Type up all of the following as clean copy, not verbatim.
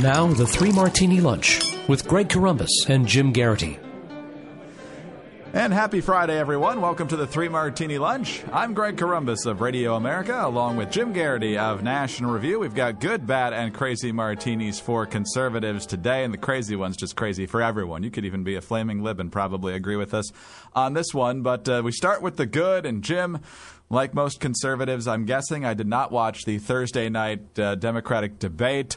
Now, the Three Martini Lunch with Greg Corombos and Jim Garrity. And happy Friday, everyone. Welcome to the Three Martini Lunch. I'm Greg Corombos of Radio America, along with Jim Garrity of National Review. We've got good, bad, and crazy martinis for conservatives today, and the crazy one's just crazy for everyone. You could even be a flaming lib and probably agree with us on this one. But we start with the good, and Jim, like most conservatives, I'm guessing I did not watch the Thursday night Democratic debate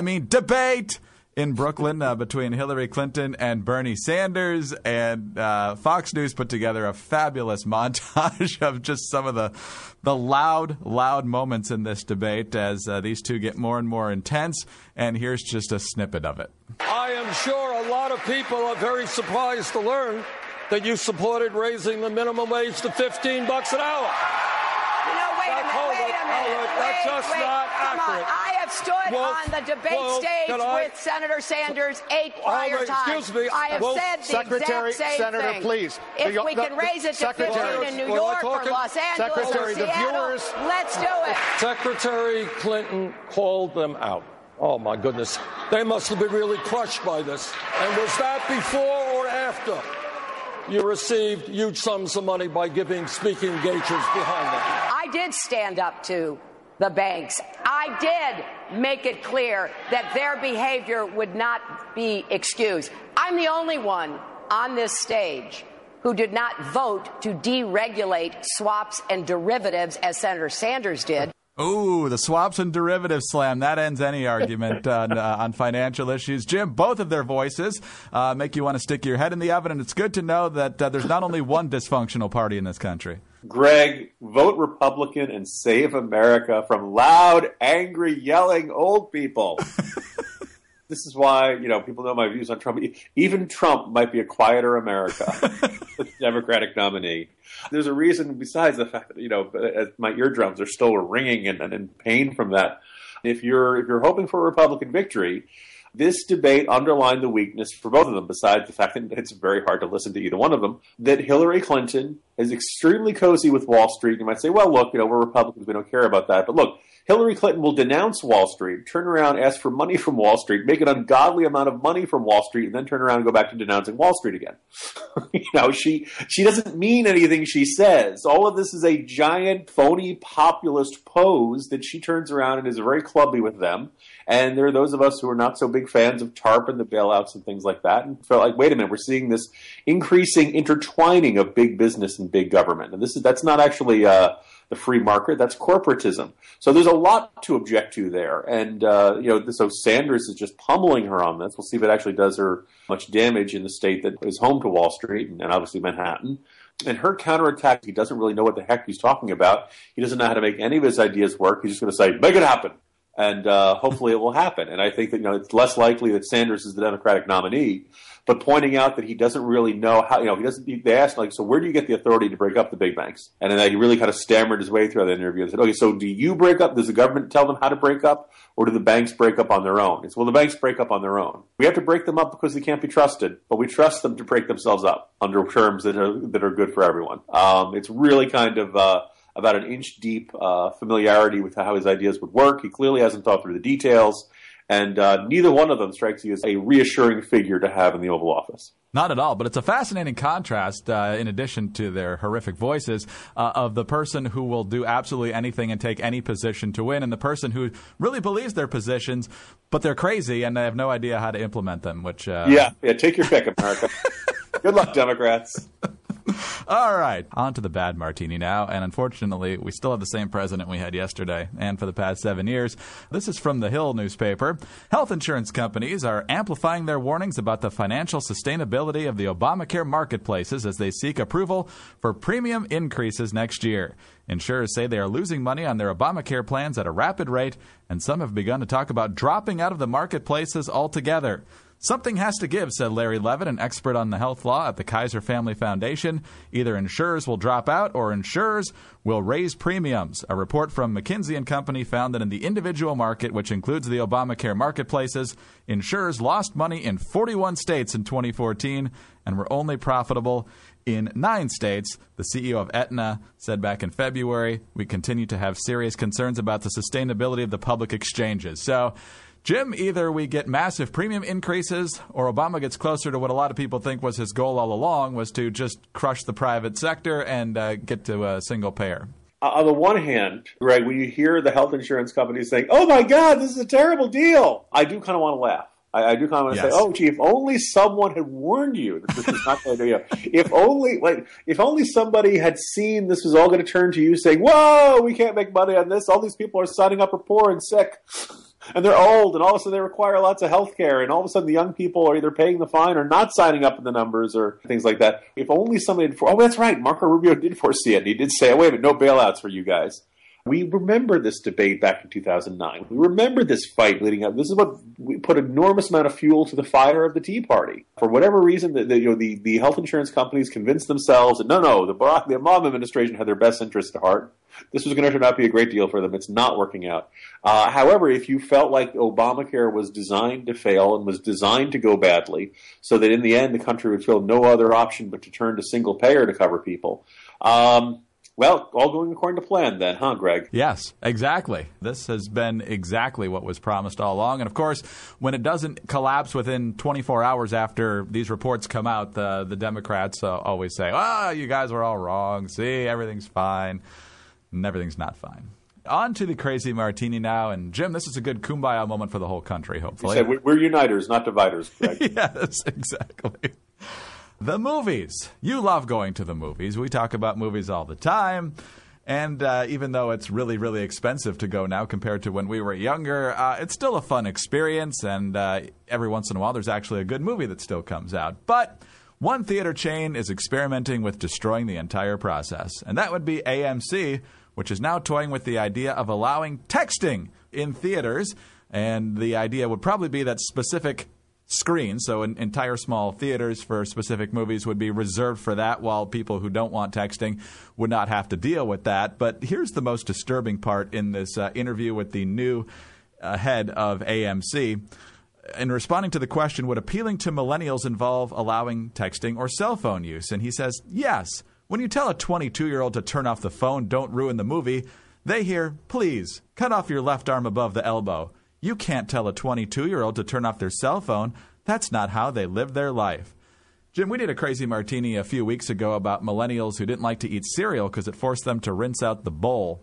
in Brooklyn between Hillary Clinton and Bernie Sanders, and Fox News put together a fabulous montage of just some of the loud moments in this debate as these two get more and more intense, and here's just a snippet of it. I am sure a lot of people are very surprised to learn that you supported raising the minimum wage to $15 an hour. Wait a minute. That's just not accurate. I have stood on the debate stage with Senator Sanders 8 prior times. Excuse me. I have said the exact same Senator, thing. please. If we can raise it to 15 in New York or Los Angeles or Seattle, let's do it. Secretary Clinton called them out. Oh, my goodness. They must have been really crushed by this. And was that before or after you received huge sums of money by giving speaking engagements behind them? I did stand up to the banks. I did make it clear that their behavior would not be excused. I'm the only one on this stage who did not vote to deregulate swaps and derivatives as Senator Sanders did. Ooh, the swaps and derivatives slam. That ends any argument on financial issues. Jim, both of their voices make you want to stick your head in the oven, and it's good to know that there's not only one dysfunctional party in this country. Greg, vote Republican and save America from loud, angry, yelling old people. This is why, people know my views on Trump. Even Trump might be a quieter America, the Democratic nominee. There's a reason besides the fact that, my eardrums are still ringing and in pain from that. If you're hoping for a Republican victory, this debate underlined the weakness for both of them, besides the fact that it's very hard to listen to either one of them, that Hillary Clinton is extremely cozy with Wall Street. You might say, well, look, we're Republicans, we don't care about that. But look, Hillary Clinton will denounce Wall Street, turn around, ask for money from Wall Street, make an ungodly amount of money from Wall Street, and then turn around and go back to denouncing Wall Street again. She doesn't mean anything she says. All of this is a giant, phony populist pose that she turns around and is very clubby with them. And there are those of us who are not so big fans of TARP and the bailouts and things like that, and felt like, wait a minute, we're seeing this increasing intertwining of big business and big government. And that's not actually the free market, that's corporatism. So there's a lot to object to there. And, so Sanders is just pummeling her on this. We'll see if it actually does her much damage in the state that is home to Wall Street and obviously Manhattan. And her counterattack, he doesn't really know what the heck he's talking about. He doesn't know how to make any of his ideas work. He's just going to say, make it happen. And hopefully it will happen. And I think that it's less likely that Sanders is the Democratic nominee, but pointing out that he doesn't really know how. They asked so where do you get the authority to break up the big banks? And then he really kind of stammered his way through the interview and said, okay, so do you break up? Does the government tell them how to break up, or do the banks break up on their own? It's well, the banks break up on their own. We have to break them up because they can't be trusted, but we trust them to break themselves up under terms that are good for everyone. It's really kind of about an inch deep familiarity with how his ideas would work. He clearly hasn't thought through the details, and neither one of them strikes you as a reassuring figure to have in the Oval Office. Not at all, but it's a fascinating contrast, in addition to their horrific voices, of the person who will do absolutely anything and take any position to win, and the person who really believes their positions, but they're crazy and they have no idea how to implement them. Which yeah, take your pick, America. Good luck, Democrats. All right, on to the bad martini now, and unfortunately, we still have the same president we had yesterday and for the past 7 years. This is from the Hill newspaper. Health insurance companies are amplifying their warnings about the financial sustainability of the Obamacare marketplaces as they seek approval for premium increases next year. Insurers say they are losing money on their Obamacare plans at a rapid rate, and some have begun to talk about dropping out of the marketplaces altogether. Something has to give, said Larry Levitt, an expert on the health law at the Kaiser Family Foundation. Either insurers will drop out or insurers will raise premiums. A report from McKinsey & Company found that in the individual market, which includes the Obamacare marketplaces, insurers lost money in 41 states in 2014 and were only profitable in 9 states. The CEO of Aetna said back in February, we continue to have serious concerns about the sustainability of the public exchanges. So Jim, either we get massive premium increases or Obama gets closer to what a lot of people think was his goal all along, was to just crush the private sector and get to a single payer. On the one hand, Greg, when you hear the health insurance companies saying, oh, my God, this is a terrible deal, I do kind of want to laugh. I do kind of want to say, oh, gee, if only someone had warned you that this is not going to do. If only somebody had seen this was all going to turn to you saying, whoa, we can't make money on this. All these people are signing up are poor and sick. And they're old, and all of a sudden they require lots of health care, and all of a sudden the young people are either paying the fine or not signing up in the numbers or things like that. If only somebody had... Oh, that's right, Marco Rubio did foresee it, and he did say, oh, wait a minute, no bailouts for you guys. We remember this debate back in 2009. We remember this fight leading up. This is what we put an enormous amount of fuel to the fire of the Tea Party. For whatever reason, the health insurance companies convinced themselves that, no, the Obama administration had their best interests at heart. This was going to turn out to be a great deal for them. It's not working out. However, if you felt like Obamacare was designed to fail and was designed to go badly, so that in the end the country would feel no other option but to turn to single payer to cover people, well, all going according to plan then, huh, Greg? Yes, exactly. This has been exactly what was promised all along. And, of course, when it doesn't collapse within 24 hours after these reports come out, the Democrats always say, oh, you guys were all wrong. See, everything's fine. And everything's not fine. On to the Crazy Martini now. And, Jim, this is a good kumbaya moment for the whole country, hopefully. You said we're uniters, not dividers, Greg. Yes, exactly. The movies. You love going to the movies. We talk about movies all the time. And even though it's really, really expensive to go now compared to when we were younger, it's still a fun experience. And every once in a while, there's actually a good movie that still comes out. But one theater chain is experimenting with destroying the entire process. And that would be AMC, which is now toying with the idea of allowing texting in theaters. And the idea would probably be that specific screens, so entire small theaters for specific movies would be reserved for that, while people who don't want texting would not have to deal with that. But here's the most disturbing part in this interview with the new head of AMC. In responding to the question, would appealing to millennials involve allowing texting or cell phone use? And he says, yes. When you tell a 22-year-old to turn off the phone, don't ruin the movie, they hear, please, cut off your left arm above the elbow. You can't tell a 22-year-old to turn off their cell phone. That's not how they live their life. Jim, we did a Crazy Martini a few weeks ago about millennials who didn't like to eat cereal because it forced them to rinse out the bowl.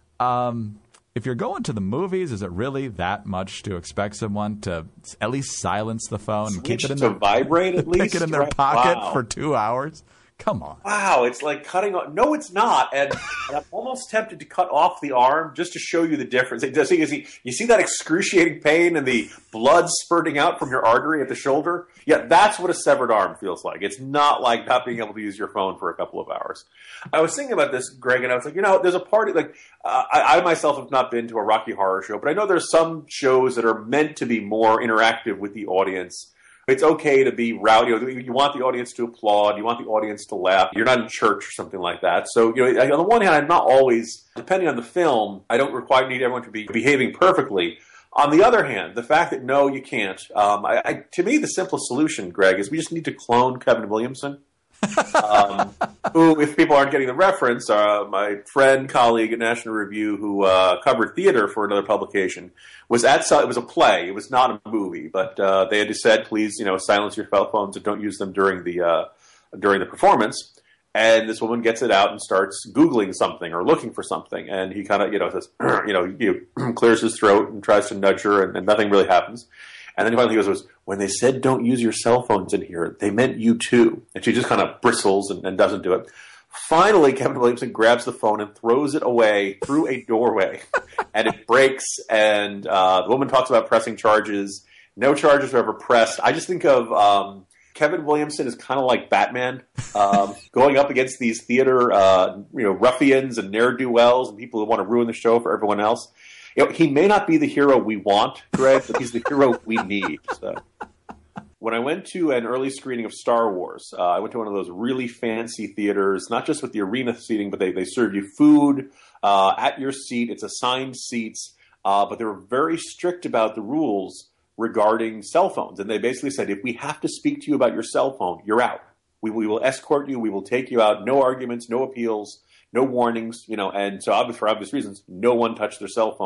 If you're going to the movies, is it really that much to expect someone to at least silence the phone and keep it in their vibrate at least? Pick it in their pocket for 2 hours? Come on. Wow, it's like cutting off. No, it's not. And I'm almost tempted to cut off the arm just to show you the difference. You see that excruciating pain and the blood spurting out from your artery at the shoulder? Yeah, that's what a severed arm feels like. It's not like not being able to use your phone for a couple of hours. I was thinking about this, Greg, and I was like, there's a party. Like I myself have not been to a Rocky Horror show, but I know there's some shows that are meant to be more interactive with the audience. It's okay to be rowdy. You want the audience to applaud. You want the audience to laugh. You're not in church or something like that. So, on the one hand, I'm not always, depending on the film, I don't need everyone to be behaving perfectly. On the other hand, the fact that, no, you can't. To me, the simplest solution, Greg, is we just need to clone Kevin Williamson. Who, if people aren't getting the reference, my friend, colleague at National Review who covered theater for another publication was it was a play. It was not a movie, but they had said, please, silence your cell phones and don't use them during the performance. And this woman gets it out and starts Googling something or looking for something, and he kind of, says, he clears his throat and tries to nudge her, and nothing really happens. And then finally he goes, when they said don't use your cell phones in here, they meant you too. And she just kind of bristles and doesn't do it. Finally, Kevin Williamson grabs the phone and throws it away through a doorway. And it breaks, and the woman talks about pressing charges. No charges were ever pressed. I just think of Kevin Williamson is kind of like Batman, going up against these theater ruffians and ne'er-do-wells and people who want to ruin the show for everyone else. He may not be the hero we want, Greg, but he's the hero we need. So, when I went to an early screening of Star Wars, I went to one of those really fancy theaters, not just with the arena seating, but they serve you food at your seat. It's assigned seats, but they were very strict about the rules regarding cell phones. And they basically said, if we have to speak to you about your cell phone, you're out. We will escort you. We will take you out. No arguments, no appeals. No warnings, and so for obvious reasons, no one touched their cell phone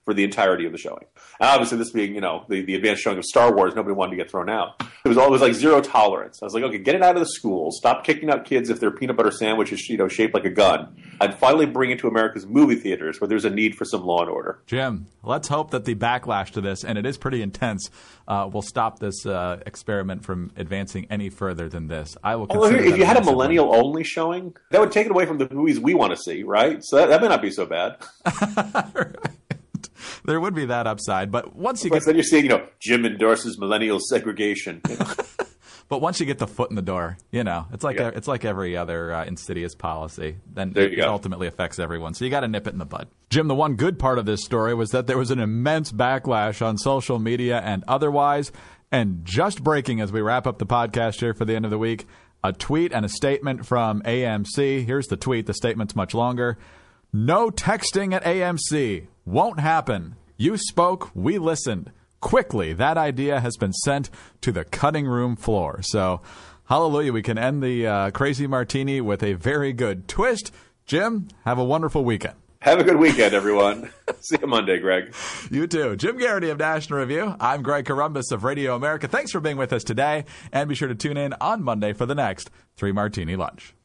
for the entirety of the showing. And obviously, this being, the advanced showing of Star Wars, nobody wanted to get thrown out. It was always like zero tolerance. I was like, okay, get it out of the schools. Stop kicking out kids if their peanut butter sandwich is, shaped like a gun. And finally bring it to America's movie theaters where there's a need for some law and order. Jim, let's hope that the backlash to this, and it is pretty intense, will stop this experiment from advancing any further than this. I will consider if you had a millennial-only showing, that would take it away from the movies we want to see, right? So that may not be so bad. Right. There would be that upside, but once you get... Then you're seeing, Jim endorses millennial segregation. But once you get the foot in the door, it's like every other insidious policy. Then it ultimately affects everyone. So you got to nip it in the bud. Jim, the one good part of this story was that there was an immense backlash on social media and otherwise. And just breaking as we wrap up the podcast here for the end of the week, a tweet and a statement from AMC. Here's the tweet. The statement's much longer. No texting at AMC. Won't happen. You spoke. We listened. Quickly, that idea has been sent to the cutting room floor. So, hallelujah, we can end the Crazy Martini with a very good twist. Jim, have a wonderful weekend. Have a good weekend, everyone. See you Monday, Greg. You too. Jim Garrity of National Review. I'm Greg Corombos of Radio America. Thanks for being with us today, and be sure to tune in on Monday for the next 3 Martini Lunch.